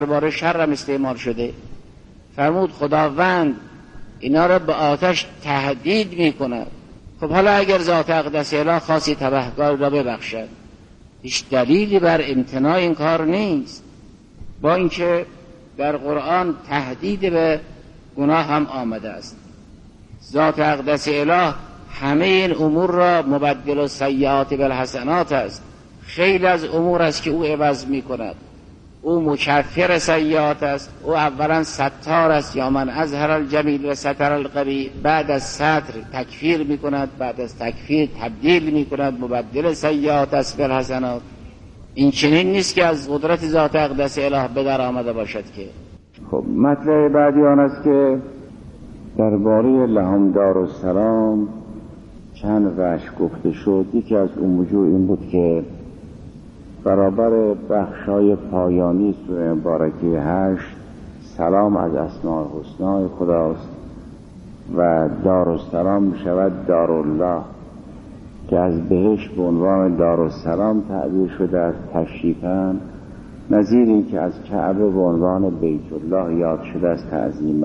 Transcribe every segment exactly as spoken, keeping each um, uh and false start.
درباره شرم استعمال شده. فرمود خداوند اینا را به آتش تهدید می کند. خب حالا اگر ذات اقدس اله خاصی تبهکار را ببخشد، هیچ دلیلی بر امتناع این کار نیست، با اینکه در قرآن تهدید به گناه هم آمده است. ذات اقدس اله همه این امور را مبدل السیئات بالحسنات است. خیلی از امور است که او عوض می کند. او مکفر سیئات است. او اولا ستار است، یا من اظهر الجمیل و ستر القبیح. بعد از ستر تکفیر می کند، بعد از تکفیر تبدیل می کند، مبدل سیئات است بالحسنات. این چنین نیست که از قدرت ذات اقدس اله به در آمده باشد که. خب مطلب بعدی آن است که درباره لهم دارالسلام چند وجه گفته شد. یکی از اون وجوه این بود که برابر بخشای پایانی سوره مبارکه هشت سلام از اسماء الحسنا خداست و دارالسلام می شود دارالله که از بهشت به عنوان دارالسلام تعبیر شده از تشریفاً، نظیر این که از کعبه به عنوان بیت الله یاد شده از تعظیما.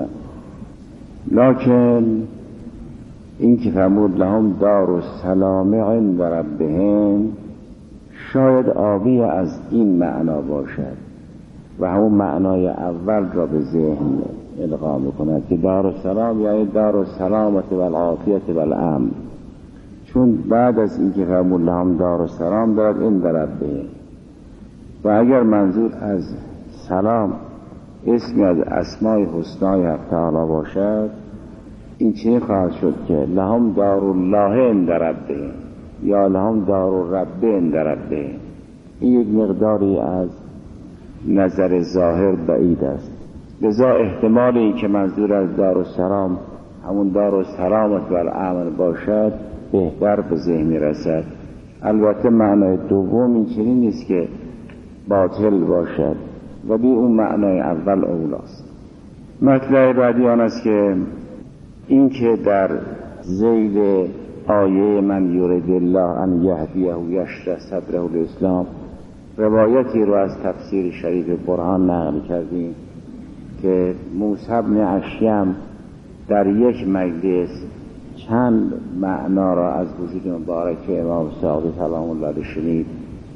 لکن این که فرمود لهم دارالسلام عند ربهم شاید آبی از این معنا باشد و همون معنای اول را به ذهن القا می‌کند که دارالسلام یعنی دارالسلامت و العافیت و الامن، چون بعد از این که فرمود لهم دارالسلام دارد این دارد به. و اگر منظور از سلام اسمی از اسمای حسنای حق تعالی باشد، این چی خواهد شد که لهم دارالله عند ربهم یا لهم دارالرب عند ربهم. این یک مقداری از نظر ظاهر بعید است، لذا احتمال این که منظور از دارالسلام همون دارالسلامت و الامن باشد بهتر به ذهن رسد. البته معنای دوم این چنین نیست که باطل باشد، ولی اون معنای اول اولاست. مطلب بعدی آن است که این که در ذیل آیه من یرید الله ان یهدیه یشرح صدره الاسلام روایتی رو از تفسیر شریف برهان نقل کردیم که موسی بن اشیم در یک مجلس چند معنا را از وجود مبارک امام صادق سلام الله علیه شنید.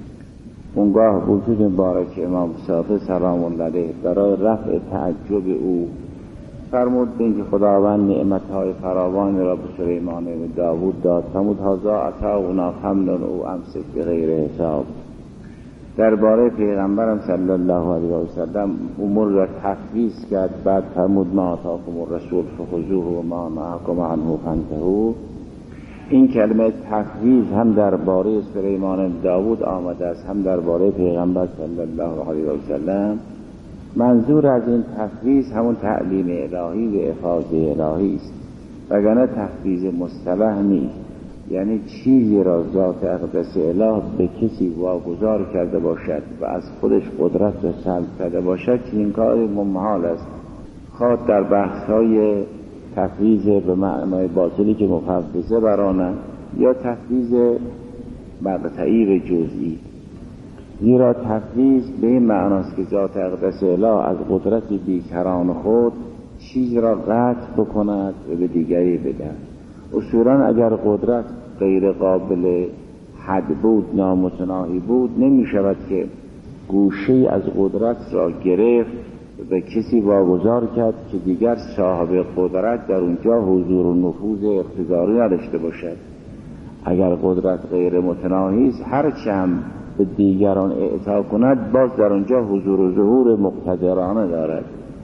اونگاه وجود مبارک امام صادق سلام الله علیه برای رفع تعجب او فرمود اینکه خداوند نعمت‌های فراوان را به سلیمان و داوود داد. فرمود هذا عطاؤنا فامنن او امسک بغیر حساب. درباره پیغمبرم صلی الله علیه و سلم امور را تفویض کرد. بعد فرمود ما آتاکم الرسول فخذوه و ما نهاکم عنه فانتهوا. این کلمه تفویض هم درباره سلیمان داوود آمده است، هم درباره پیغمبر صلی الله علیه و سلم. منظور از این تفویض همون تعلیم الهی و افاضه الهی است، وگرنه تفویض مصطلح نیست. یعنی چیزی را ذات اقدس اله به کسی واگذار کرده باشد و از خودش قدرت را سلب کرده باشد که این کار محال است، خواهد در بحث‌های تفویض به معنای باطلی که مفوضه برانند یا تفویض مقطعی و جزئی. زیرا تفویض به این معناست که ذات اقدس اله از قدرت بیکران خود چیز را قطع بکند و به دیگری بدهد. اصولا اگر قدرت غیر قابل حد بود، نامتناهی بود، نمی شود که گوشه از قدرت را گرفت و به کسی واگذار کرد که دیگر صاحب قدرت در اونجا حضور و نفوذ اقتداری نداشته باشد. اگر قدرت غیر متناهی است، هر چند به دیگران اعطا کند باز در اونجا حضور و ظهور مقتدرانه دارد.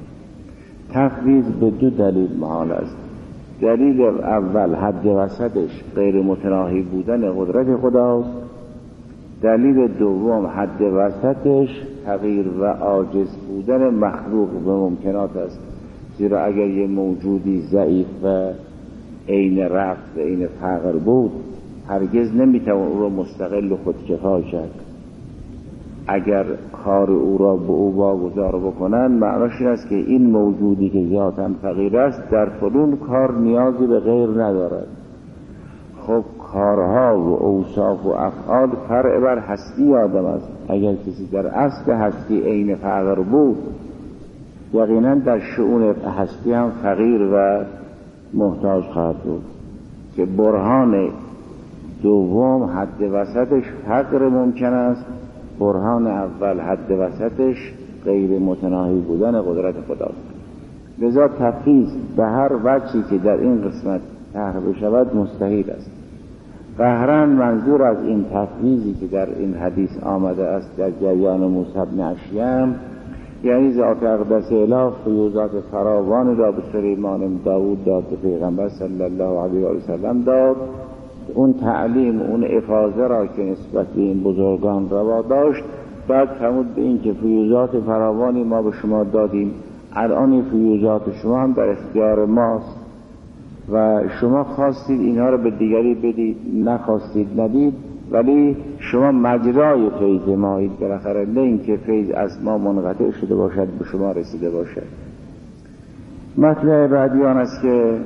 تفویض به دو دلیل محال است. دلیل اول حد وسطش غیر متناهی بودن قدرت خداست. دلیل دوم حد وسطش تغییر و عاجز بودن مخلوق به ممکنات است. زیرا اگر یه موجودی ضعیف و عین رفت و عین فقر بود، هرگز نمیتوان او را مستقل و خودکفا کرد. اگر کار او را به او واگذار بکنن، معناش این است که این موجودی که ذاتاً فقیر است در فلان کار نیازی به غیر ندارد. خب کارها و اوصاف و افعال فرع بر هستی آدم است. اگر کسی در اصل هستی عین فقر بود یقینا در شؤون هستی هم فقیر و محتاج خواهد بود که برهان دوم حد وسطش فقر ممکن است، برهان اول حد وسطش غیر متناهی بودن قدرت خداست. لذا تفویض به هر وجهی که در این قسمت طرح بشود مستحیل است. قهرن منظور از این تفویضی که در این حدیث آمده است در جریان موسی بن اشیم، یعنی ذات اقدس اله فیوضات فراوانی را به سلیمان داوود داد، به پیغمبر صلی الله علیه و سلم داد. اون تعلیم، اون افاضه را که نسبت به این بزرگان روا داشت، بعد فرمود به این که فیوضات فراوانی ما به شما دادیم، الان این فیوضات شما هم در اختیار ماست و شما خواستید اینها رو به دیگری بدید، نخواستید ندید، ولی شما مجرای فیض مایید بالاخره، نه اینکه فیض از ما منقطع شده باشد به شما رسیده باشد. مطلب بعدی آن است که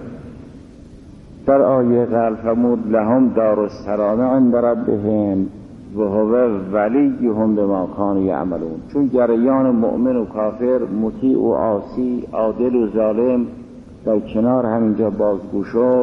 در آیه قبل فرمود لهم دار السلام عند ربهم و هو ولیهم بما کانوا یعملون. چون جریان مؤمن و کافر، مطیع و عاصی، عادل و ظالم در کنار همینجا بازگو شد،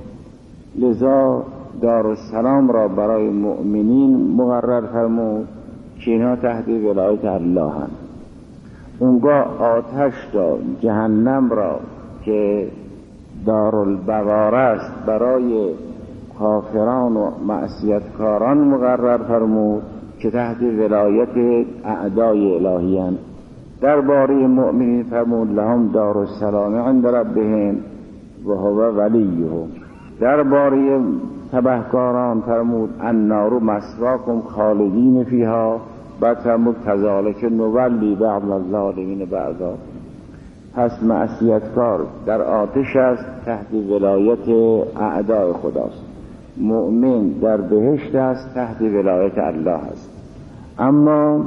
لذا دارالسلام را برای مؤمنین مقرر فرمود که اینها تحت ولایت الله هم. اونگاه آتش را، جهنم را که دارالبوار است برای کافران و معصیتکاران مقرر فرمود که تحت ولایت اعدای الهی هم. درباره مؤمنین فرمود لهم دار السلام عند ربهم و هو ولیهم. درباره تبهکاران فرمود النار مثواکم خالدین فیها، بعد فرمود کذالک نولی بعض الظالمین بعضا. پس معصیتکار در آتش است، تحت ولایت اعدای خداست. مؤمن در بهشت است، تحت ولایت الله است. اما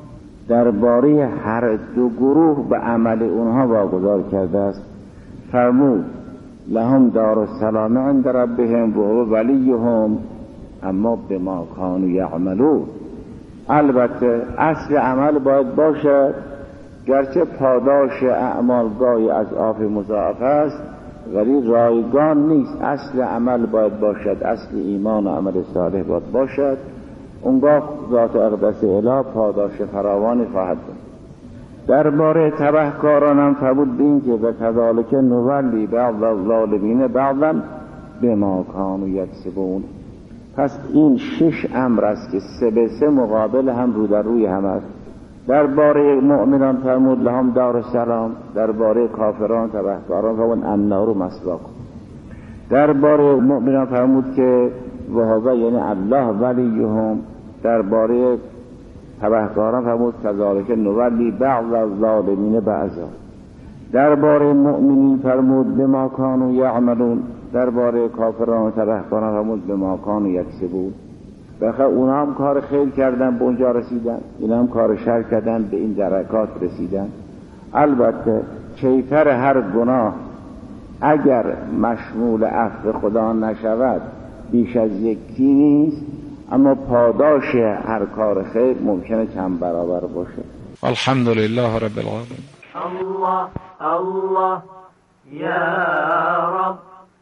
درباره هر دو گروه به عمل اونها واگذار کرده است. فرمود لهم دار السلام عند ربهم و هو ولیهم اما بما کانوا یعملون. البته اصل عمل باید باشد، گرچه پاداش اعمال گاهی از آف مضاعف است ولی رایگان نیست. اصل عمل باید باشد، اصل ایمان و عمل صالح باید باشد. اونگاه ذات اقدس اله پاداش فراوانی خواهد بود. درباره تبهکاران هم فرمود به این که و کذالک نولی بعض الظالمین بعضا بما کانوا یکسبون. پس این شش امر است که سه به سه مقابل هم رو در روی هم است. درباره مؤمنان فرمود لهم دار السلام، درباره کافران تبهکاران فرمود النار مثواکم. درباره مؤمنان فرمود که وهو یعنی الله ولیهم، درباره تبهکاران فرمود کذالک نولی بعض الظالمین بعضا. درباره مؤمنین فرمود بما کانوا یعملون، درباره کافران و تبهکاران فرمود بما کانوا یکسبون. بخاطر اونا هم کار خیر کردن به اونجا رسیدن، اینا هم کار شر کردن به این درکات رسیدن. البته کیفر هر گناه اگر مشمول عفو خدا نشود بیش از یکی نیست، اما پاداش هر کار خیر ممکنه کم برابر باشه. الحمدلله رب العالمین. الله الله یا رب،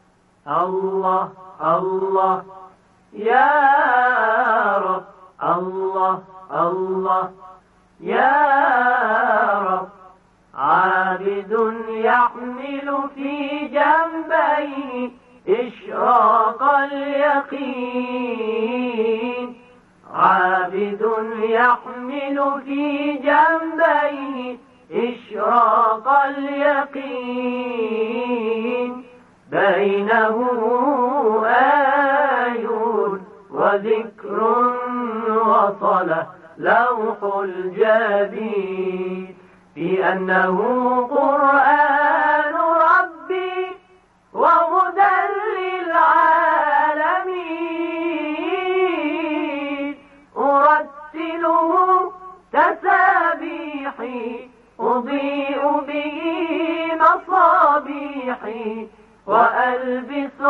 الله الله یا رب، الله الله یا رب. عابد يحمل في جنبيه إشراق اليقين، عابد يحمل في جنبيه إشراق اليقين، بينه آي وذكر وصله لوح الجبين، بأنه قرآن ربي وهدى للعالمين، أرتله تسابيحي أضيء به مصابيحي، وألبس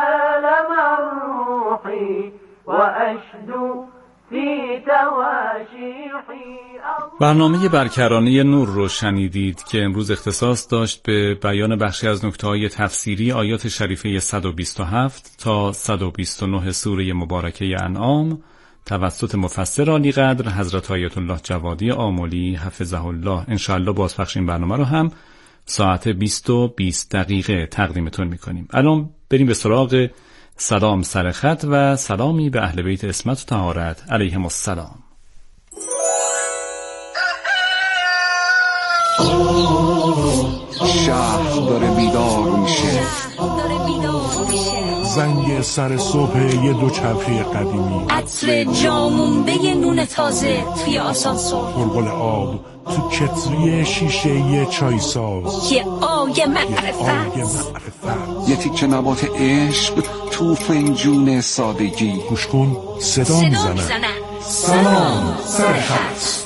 عالم الروح وأشدو في تواشي برنامه برکرانه نور رو شنیدید که امروز اختصاص داشت به بیان بخشی از نکته‌های تفسیری آیات شریفه صد و بیست و هفت تا صد و بیست و نه سوره مبارکه انعام توسط مفسر عالی قدر حضرت آیت الله جوادی آملی حفظه الله. انشاءالله بازپخش این برنامه رو هم ساعت بیست و بیست دقیقه تقدیمتون میکنیم. الان بریم به سراغ سلام سرخط و سلامی به اهل بیت عصمت و طهارت علیهم السلام. شهر داره بیدار میشه، زنگ سر صبح یه دوچرخه قدیمی، عطر جامونده نون تازه توی آسانسور، غلغل آب تو کتری شیشه یه چای ساز، یه آی معرفت، یه تیکه نبات عشق تو فنجون سادگی. گوش کن صدا میزنن. سلام سرخط.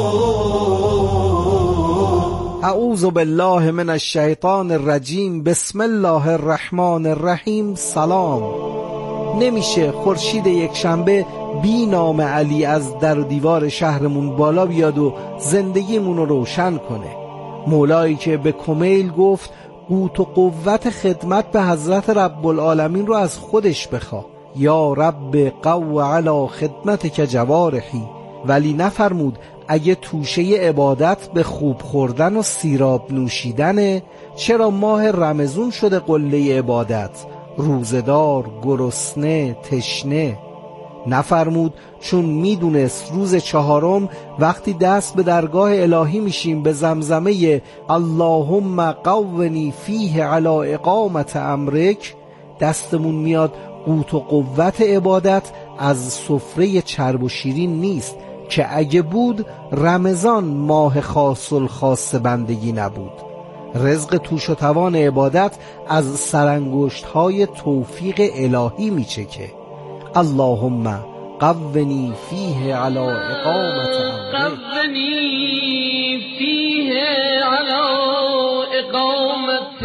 اعوذ بالله من الشیطان الرجیم. بسم الله الرحمن الرحیم. سلام. نمیشه خورشید یک شنبه بی نام علی از در دیوار شهرمون بالا بیاد و زندگیمون رو روشن کنه. مولایی که به کمیل گفت قوت و قوت خدمت به حضرت رب العالمین رو از خودش بخوا، یا رب قو علی خدمتک جوارحی، ولی نفرمود اگه توشه عبادت به خوب خوردن و سیراب نوشیدنه، چرا ماه رمضان شده قله عبادت، روزدار، گرسنه، تشنه؟ نفرمود چون میدونست روز چهارم وقتی دست به درگاه الهی میشیم به زمزمه اللهم قونی فیه علی اقامت امرک، دستمون میاد قوت و قوت عبادت از سفره چرب و شیرین نیست، که اگه بود رمضان ماه خاص الخاص بندگی نبود. رزق توش و توان عبادت از سرانگشت های توفیق الهی میچکه. اللهم قونی فیه علی اقامت امرک، قونی فیه علی اقامت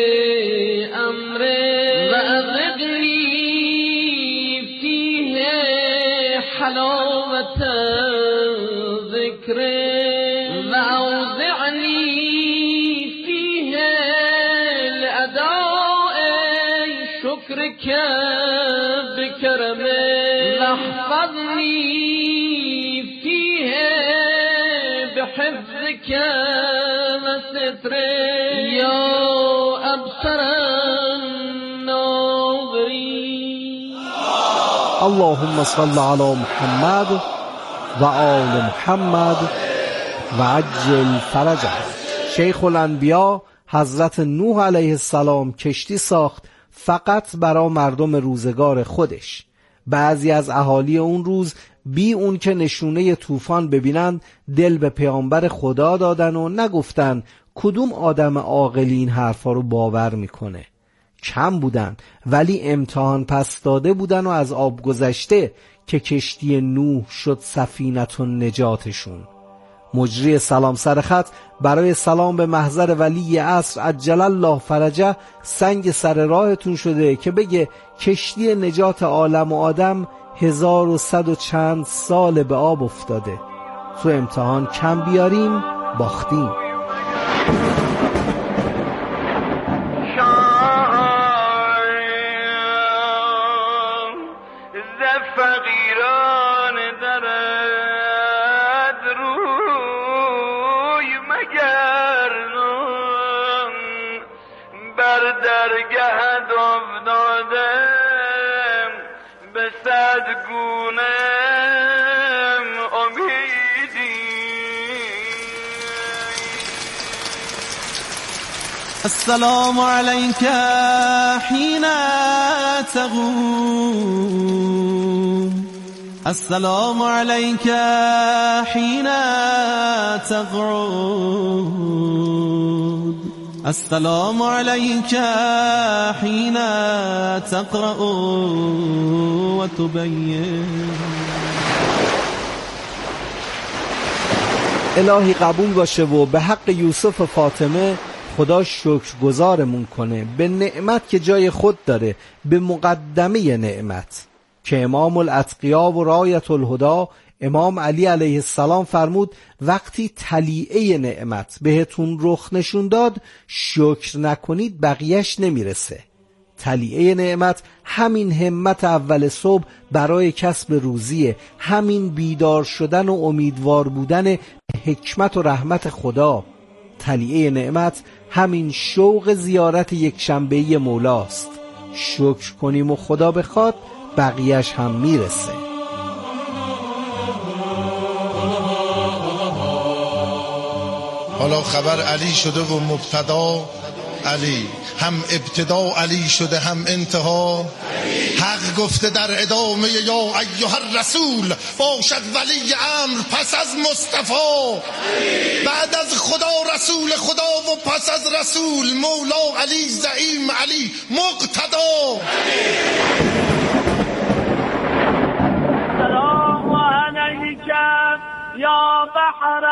امرک و اذقنی فیه حلاوت ذکرک و اوزعنی فیه لاداء شکرک بکرمک واحفظنی فیه بحفظک و سترک یا ابصر الناظرین. اللهم صل علی محمد و آل محمد و عجل فرجه. شیخ الانبیا حضرت نوح علیه السلام کشتی ساخت فقط برای مردم روزگار خودش. بعضی از اهالی اون روز بی اون که نشونه طوفان ببینن دل به پیامبر خدا دادن و نگفتن کدوم آدم عاقلی این حرفا رو باور میکنه. کم بودن ولی امتحان پس داده بودن و از آب گذشته که کشتی نوح شد سفینت و نجاتشون. مجری سلام سرخط برای سلام به محضر ولی عصر عجل الله فرجه سنگ سر راهتون شده که بگه کشتی نجات عالم و آدم هزار و صد و چند سال به آب افتاده. تو امتحان کم بیاریم باختیم. السلام عليك حين تقوم، السلام عليك حين تقعد، السلام عليك حين تقرأ وتبين. الهی قبول باشه و به حق یوسف و فاطمه خدا شکرگزارمون کنه به نعمت که جای خود داره، به مقدمه نعمت که امام الاتقیا و رایت الهدا امام علی علیه السلام فرمود وقتی طلیعه نعمت بهتون رخ نشون داد شکر نکنید بقیهش نمیرسه. طلیعه نعمت همین همت اول صبح برای کسب روزیه، همین بیدار شدن و امیدوار بودن حکمت و رحمت خدا. طلیعه نعمت همین شوق زیارت یک شنبهی مولاست. شکر کنیم و خدا بخواد بقیهش هم میرسه. حالا خبر علی شده و مبتدا علی، هم ابتدا علی شده هم انتها. حق گفته در ادامه یا ایها الرسول باشد ولی امر پس از مصطفی. بعد از خدا رسول خدا و پس از رسول مولا علی زعیم علی مقتدا. سلام علیک یا بحر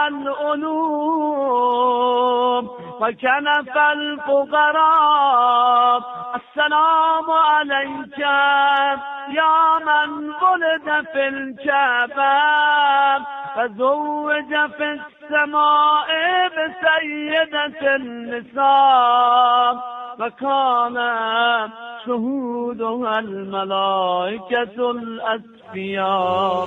العلوم و کنف الفقراء. السلام علیک یا من ولد فی الکعبه و زوج فی السماء بسیدة النساء و کان شهودها الملائکة الاسفیاء.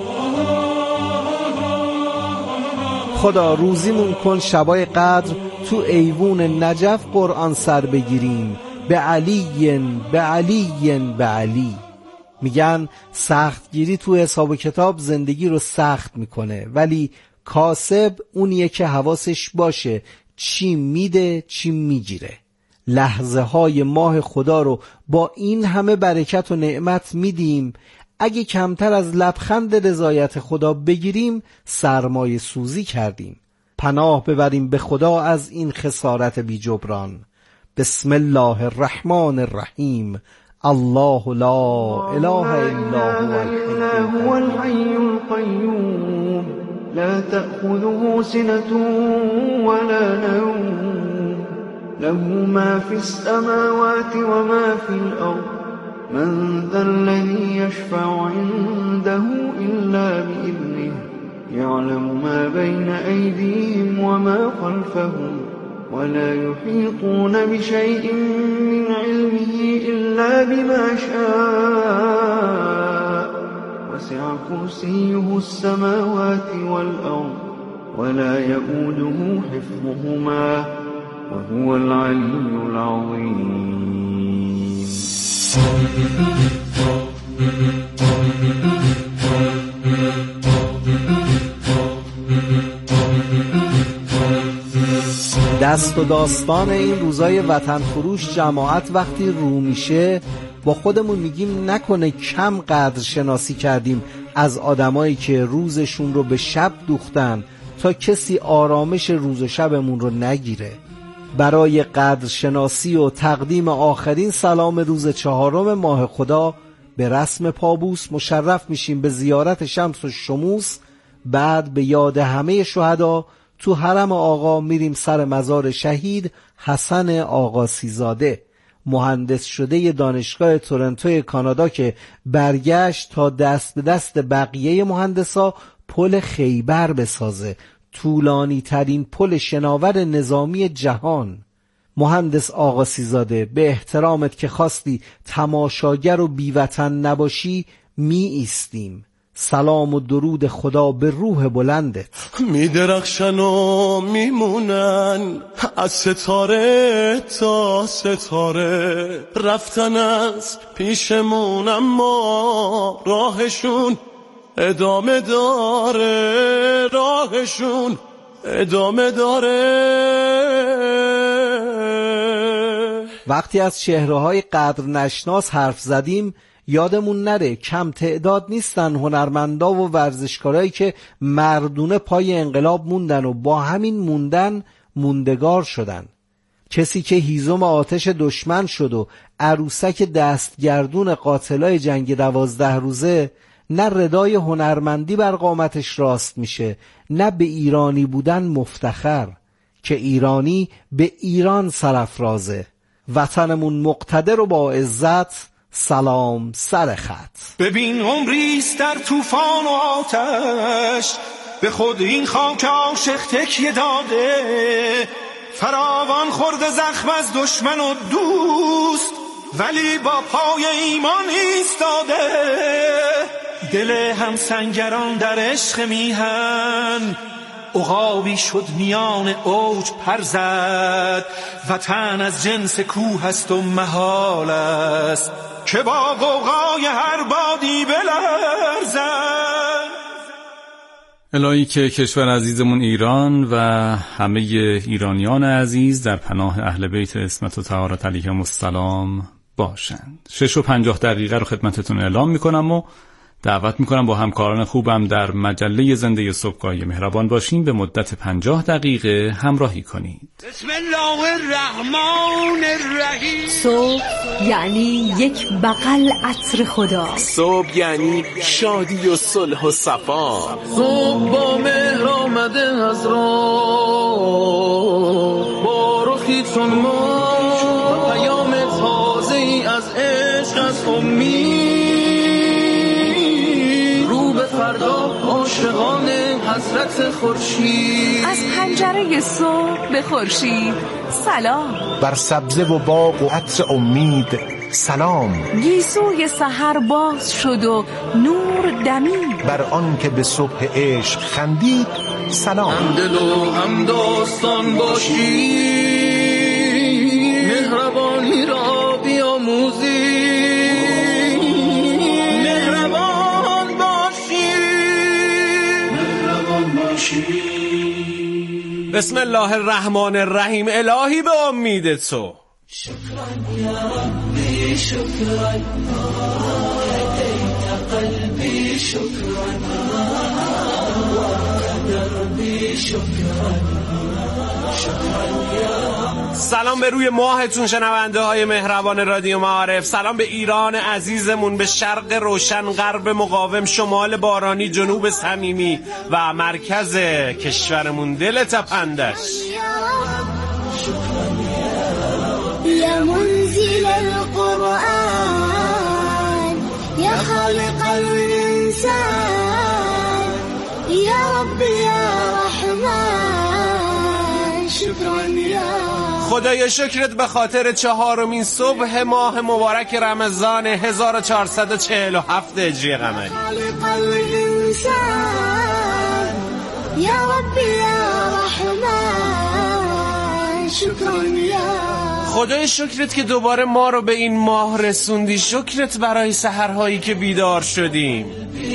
خدا روزیمون کن شبای قدر تو ایوون نجف قرآن سر بگیریم. به علی به علی به علی. میگن سختگیری تو حساب و کتاب زندگی رو سخت میکنه، ولی کاسب اونیه که حواسش باشه چی میده چی میگیره. لحظه های ماه خدا رو با این همه برکت و نعمت میدیم، اگه کمتر از لبخند رضایت خدا بگیریم سرمایه سوزی کردیم. پناه ببریم به خدا از این خسارت بی جبران. بسم الله الرحمن الرحیم. الله لا اله الا هو الحی القیوم لا تأخذه سنة ولا نوم له ما في السماوات وما في الأرض من ذا الذي يشفع عنده إلا بإذنه يعلم ما بين أيديهم وما خلفهم ولا يحيطون بشيء من علمه إلا بما شاء وسع كرسيه السماوات والأرض ولا يؤوده حفظهما وهو العلي العظيم. دست و داستان این روزای وطن فروش جماعت وقتی رو میشه با خودمون میگیم نکنه کم قدر شناسی کردیم از آدمایی که روزشون رو به شب دوختن تا کسی آرامش روز و شبمون رو نگیره. برای قدر شناسی و تقدیم آخرین سلام روز چهارم ماه خدا به رسم پابوس مشرف میشیم به زیارت شمس و شموس. بعد به یاد همه شهدا تو حرم آقا میریم سر مزار شهید حسن آقاسی زاده، مهندس شده دانشگاه تورنتو کانادا که برگشت تا دست به دست بقیه مهندسا پل خیبر بسازه، طولانی ترین پل شناور نظامی جهان. مهندس آقاسی زاده، به احترامت که خواستی تماشاگر و بیوطن نباشی می ایستیم. سلام و درود خدا به روح بلندت. می درخشن و میمونن از ستاره تا ستاره، رفتن از پیشمون اما راهشون ادامه داره، راهشون ادامه داره. وقتی از چهره‌های قدر نشناس حرف زدیم یادمون نره کم تعداد نیستن هنرمندا و ورزشکارایی که مردونه پای انقلاب موندن و با همین موندن موندگار شدن. کسی که هیزم آتش دشمن شد و عروسک دستگردون قاتلای جنگ دوازده روزه، نه ردای هنرمندی بر قامتش راست میشه، نه به ایرانی بودن مفتخر، که ایرانی به ایران سرافرازه. وطنمون مقتدر و با عزت. سلام سر خط. ببین عمریست در طوفان و آتش، به خود این خاک عاشق تکیه داده، فراوان خورده زخم از دشمن و دوست، ولی با پای ایمان ایستاده. دل هم سنگران در عشق میهن، عقابی شد میان اوج پر زد، وطن از جنس کوه است و محال است که با غوغای هر بادی بلرزد. الهی که کشور عزیزمون ایران و همه ایرانیان عزیز در پناه اهل بیت عصمت و طهارت علیهم السلام باشند. شش و پنجاه دقیقه رو خدمتتون اعلام میکنم و دعوت میکنم با همکاران خوبم در مجله زنده صبحگاهی مهربان باشین، به مدت پنجاه دقیقه همراهی کنید. بسم الله الرحمن الرحیم. صبح یعنی یک بغل عطر خدا. صبح یعنی شادی و صلح و صفا. صبح با مهر آمده از راه، با رخی چون ما، پیام تازه ای از عشق، از امید، فردا عاشقان حضرت خورشید. از پنجره صبح به خورشید سلام. بر سبزه و باغ و عطر امید سلام. گیسوی سحر باز شد و نور دمید. بر آن که به صبح عشق خندید سلام. هم دل و هم داستان باشی، مهربانی را بیاموزی. بسم الله الرحمن الرحیم. الهی به امید تو. شکران یا ربی شکران، هدیت قلبی شکران، دربی شکران، شکران یا. سلام به روی ماهتون شنونده های مهربان رادیو معارف. سلام به ایران عزیزمون، به شرق روشن، غرب مقاوم، شمال بارانی، جنوب صمیمی و مرکز کشورمون دل تپندش. یا منزل القرآن، یا خالق الانسان، یا رب یا رحمن، شکران یا. خدایا شکرت به خاطر چهارمین صبح ماه مبارک رمضان هزار و چهارصد و چهل و هفت هجری قمری. خدای شکرت که دوباره ما رو به این ماه رسوندی. شکرت برای سحرهایی که بیدار شدیم.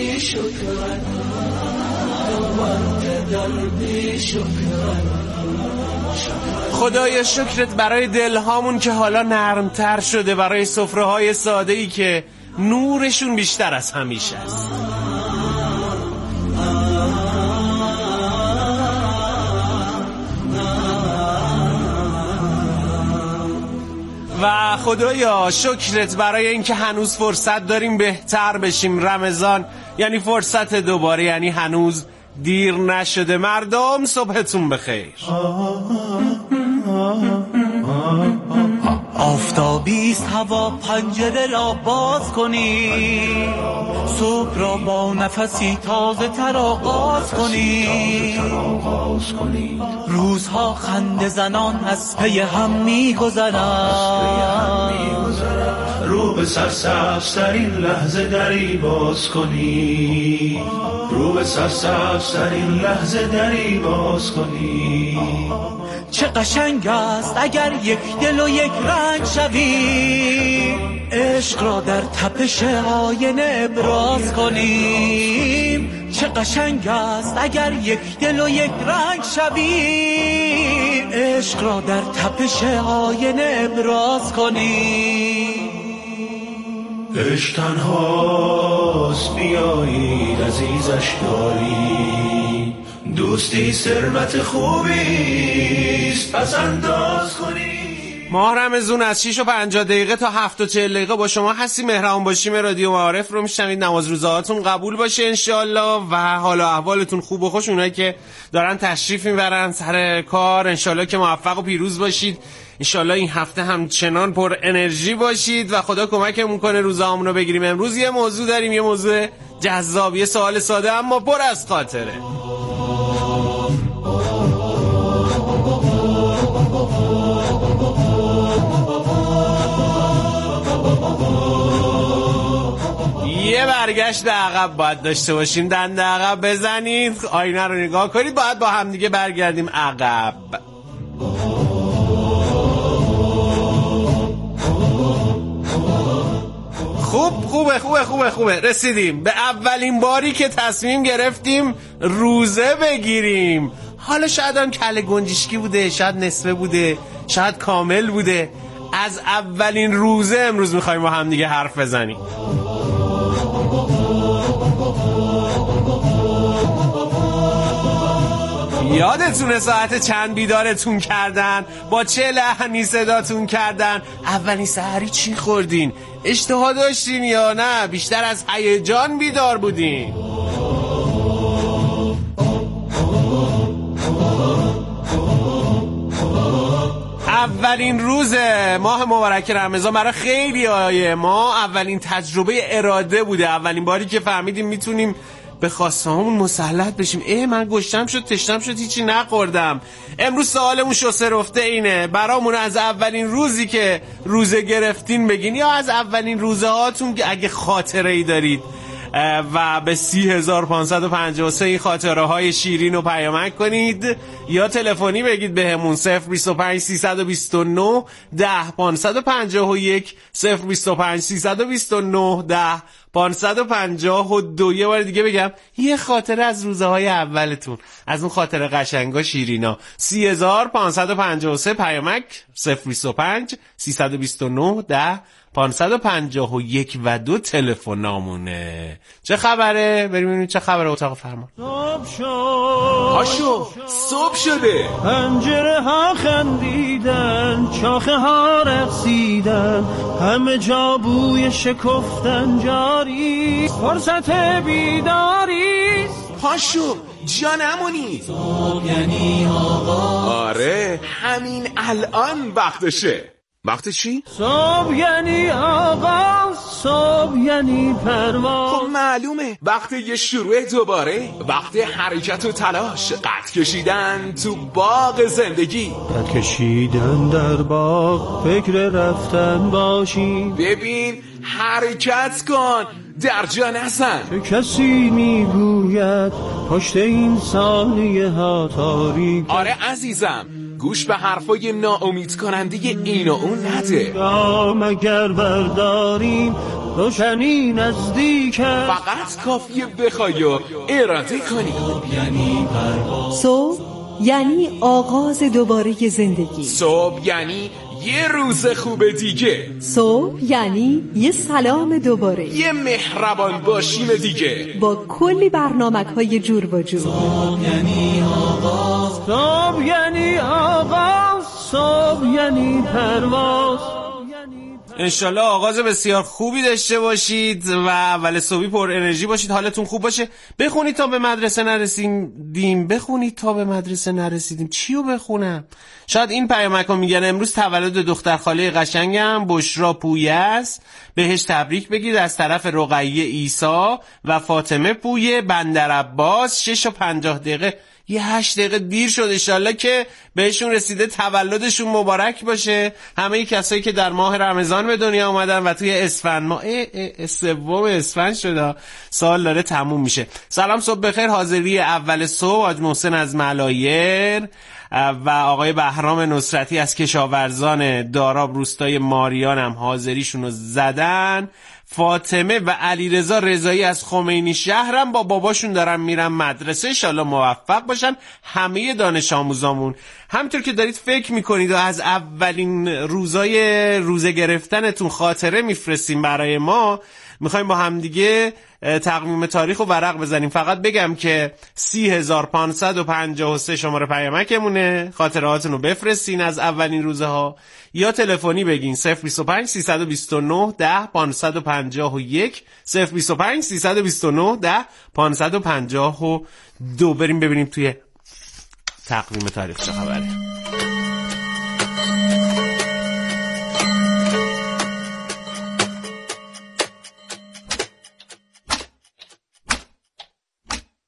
خدایا شکرت برای دلهامون که حالا نرمتر شده، برای سفره‌های ساده‌ای که نورشون بیشتر از همیشه است. و خدایا شکرت برای اینکه هنوز فرصت داریم بهتر بشیم. رمضان یعنی فرصت دوباره، یعنی هنوز دیر نشده. مردم صبحتون بخیر. آفتابیست هوا، پنجره را باز کنی، صبح را با نفسی تازه تر آغاز کنی. روزها خنده زنان از پی هم می گذرند، رو به سرسبزترین لحظه دری باز کنی، رو به سرسبزترین لحظه دری باز کنی. چه قشنگ است اگر یک دل و یک رنگ شویم، عشق را در تپش آینه ابراز کنیم. چه قشنگ است اگر یک دل و یک رنگ شویم، عشق را در تپش آینه ابراز کنیم. عشق تنهاست بیایید عزیزش داری، دوستی ثروت خوبیست پس انداز کنی. ماه رمضان از شش و پنجاه دقیقه تا هفت و چهل دقیقه با شما هستی. مهربان باشیم رادیو معارف رو میشنوید. نماز روزهاتون قبول باشه انشالله و حالا احوالتون خوب و خوش. اونایی که دارن تشریف میبرن سر کار انشالله که موفق و پیروز باشید. انشالله این هفته همچنان پر انرژی باشید و خدا کمکمون کنه روزهامون رو بگیریم. امروز یه موضوع داریم، یه موضوع جذاب، یه سوال ساده اما پر از خاطره. یه برگشت عقب باید داشته باشیم، دنده عقب بزنید، آینه رو نگاه کنید، باید با هم دیگه برگردیم عقب. خوب خوبه خوبه خوبه خوبه رسیدیم به اولین باری که تصمیم گرفتیم روزه بگیریم. حالا شاید هم کله گنجشکی بوده، شاید نصفه بوده، شاید کامل بوده. از اولین روزه امروز میخوایم با هم دیگه حرف بزنیم. یادتونه ساعت چند بیدارتون کردن؟ با چه لحنی صداتون کردن؟ اولین سحری چی خوردین؟ اشتها داشتین یا نه؟ بیشتر از هیجان بیدار بودین؟ اولین روز ماه مبارک رمضان برای خیلی های ما اولین تجربه اراده بوده. اولین باری که فهمیدیم میتونیم به خواسته هامون مسلط بشیم. اه من گشتم شد، تشنم شد، هیچی نخوردم. امروز سوالمون شسته رفته اینه، برامون از اولین روزی که روزه گرفتین بگین یا از اولین روزه هاتون اگه خاطره ای دارید و به سی هزار پانصد و پنجاه و سه این خاطره های شیرین رو پیامک کنید یا تلفنی بگید به همون صفر بیست و پنج سیصد و بیست و نه ده پانصد و پنجاه و یک صفر بیست و پنج سیصد و بیست و نه ده پانصد و پنجاه و دو. یه بار دیگه بگم یه خاطره از روزه های اولتون، از اون خاطره قشنگا شیرینا. سی هزار پانصد و پنجاه و سه پیامک صفر بیست و پنج سیصد و بیست و نه ده پانصد و پنجاه و یک و دو تلفن نامونه. چه خبره؟ بریم ببینیم چه خبره اتاق فرمان. صبح شد هاشو صبح شده، پنجره ها خندیدن، شاخه ها رقصیدن، همه جا بوی شکفتن جاری، فرصت بیداری. هاشو جانمونی، صبح یعنی آقا. آره همین الان وقتشه. وقت چی؟ صبح یعنی آغاز، صبح یعنی پرواز. خب معلومه وقت یه شروع دوباره، وقت حرکت و تلاش، قد کشیدن تو باغ زندگی. قد کشیدن در باغ، فکر رفتن باشی. ببین حرکت کن، در جا نزن. چه کسی میگوید پشت این ثانیه ها تاریک. آره عزیزم، گوش به حرفای ناامید کننده این و اون نده. دام اگر برداریم روشنی نزدیک، فقط کافیه بخوای و اراده کنی. یعنی صبح یعنی آغاز دوباره زندگی. صبح یعنی یه روز خوب دیگه. صبح یعنی یه سلام دوباره، یه مهربان باشیم دیگه با کلی برنامه‌های جور و جور. صبح یعنی آغاز، صبح یعنی آغاز، صبح یعنی پرواز. انشالله آغاز بسیار خوبی داشته باشید و اول صبحی پر انرژی باشید، حالتون خوب باشه. بخونید تا به مدرسه نرسیدیم، بخونید تا به مدرسه نرسیدیم. چیو بخونم؟ شاید این پیامکو میگن امروز تولد دختر خاله قشنگم بشرا پویه است، بهش تبریک بگید از طرف رقیه عیسی و فاطمه پویه بندر عباس. شش و پنجاه دقیقه، یه هشت دقیقه دیر شد. انشالله که بهشون رسیده تولدشون مبارک باشه. همه کسایی که در ماه رمضان به دنیا اومدن و توی اسفند ماه سوم اسفند شده سال داره تموم میشه. سلام صبح بخیر. حاضری اول صبح حاج محسن از ملایر و آقای بهرام نصرتی از کشاورزان داراب روستای ماریان هم حاضریشون رو زدن. فاطمه و علیرضا رضایی از خمینی شهرم با باباشون دارن میرن مدرسه. انشالله موفق باشن همه دانش آموزامون. همونطور که دارید فکر میکنید و از اولین روزای روزه گرفتنتون خاطره میفرستیم برای ما، میخوایم با همدیگه تقویم تاریخ رو ورق بزنیم. فقط بگم که سی هزار پانصد و پنجاه و سه شماره پیامکمونه، خاطراتونو بفرستین از اولین روزه ها، یا تلفنی بگین صفر بیست و پنج سیصد و بیست و نه ده پانصد و پنجاه و یک صفر بیست و پنج سیصد و بیست و نه ده پانصد و پنجاه و دو. بریم ببینیم توی تقویم تاریخ چه خبره.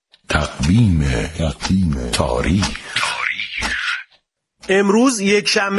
تقویم تاریخ. امروز یک شنبه